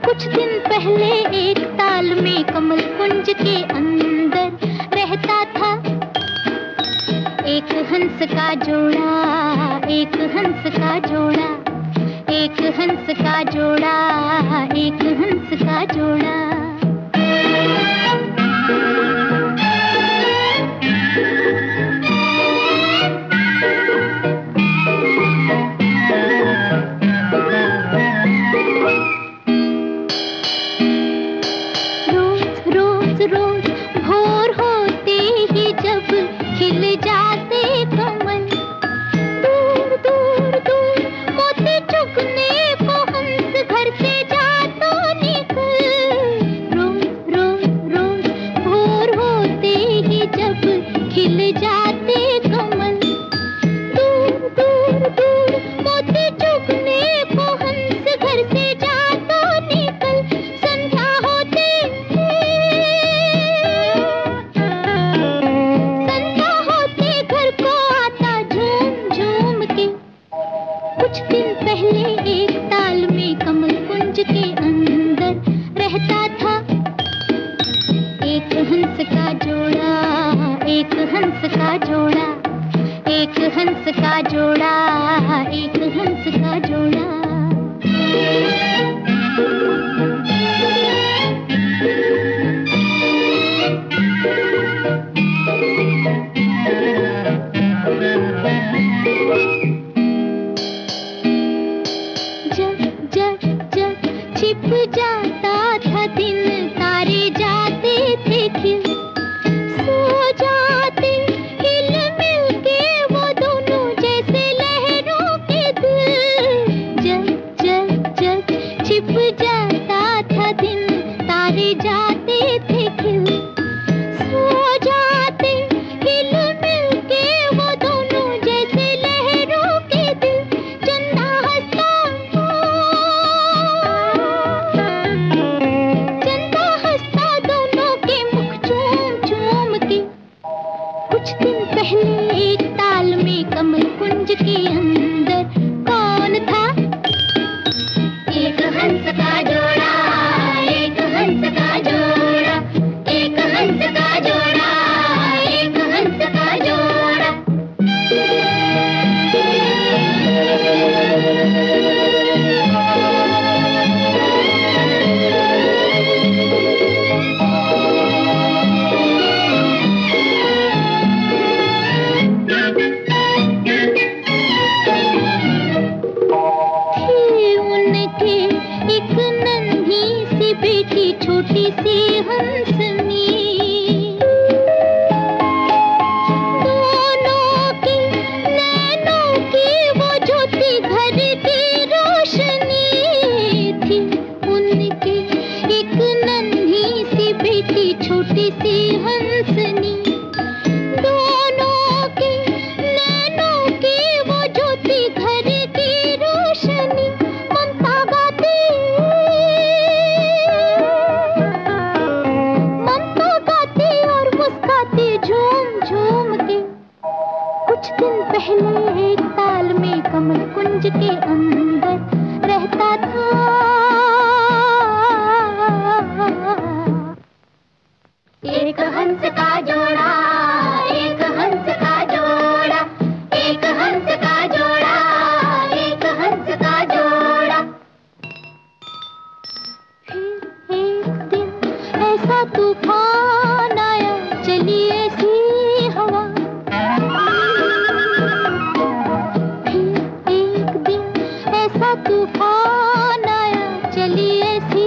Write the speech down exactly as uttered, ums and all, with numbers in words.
कुछ दिन पहले एक ताल में कमल कुंज के अंदर रहता था एक हंस का जोड़ा, एक हंस का जोड़ा, एक हंस का जोड़ा, एक हंस का जोड़ा। रोज भोर होते ही जब खिल जाते कमल, दूर दूर दूर मोती चुगने को हंस घर से जा तो निकल। रोज रोज रोज भोर होते ही जब खिल जाते कमल, दूर दूर दूर मोती चुगने को हंस घर से जा तो निकल। संध्या होते कुछ दिन पहले एक ताल में कमल कुंज के अंदर रहता था एक हंस का जोड़ा, एक हंस का जोड़ा, एक हंस का जोड़ा, एक हंस का जोड़ा। छिप जाता था दिन, तारे जाते थे खिल, सो जाते हिल मिल के वो दोनों जैसे लहरों के दिल। जग जग जग छिप जाता था दिन, तारे जाते थे खिल, सो जाते हिल मिल के वो दोनों जैसे लहरों के दिल। चंदा हंसता कुछ दिन पहले एक ताल में कमल कुंज के अंदर कौन था? एक हंस का जोड़ा, एक हंस का जोड़ा, एक हंस का जोड़ा, एक हंस का जोड़ा। बेटी छोटी सी हंसनी, दोनों की नैनों की वो ज्योति घर की रोशनी थी उनकी। एक नन्ही सी बेटी छोटी सी हंसनी, दोनों की नैनों की वो ज्योति घर की रोशनी। ममता गाती झूम झूम के। कुछ दिन पहले एक ताल में कमल कुंज के अंदर रहता था एक हंस का जोड़ा, एक हंस का जोड़ा, एक हंस का जोड़ा, एक हंस का जोड़ा। फिर एक दिन ऐसा तूफान आया, चली ऐसी हवा। फिर एक दिन ऐसा तूफान आया, चली ऐसी